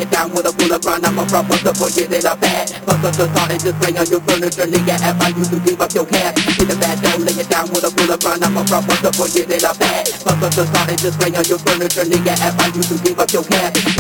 it down with a full of grind. I'm a proper to forget it up bad. Fuck up the thought and just bring on your furniture, nigga. If I used to give up your cash, hit the bad down, lay it down with a full of grind. I'm a proper to forget it up bad. Fuck up the thought and just bring on your furniture, nigga. If I used to give up your cash.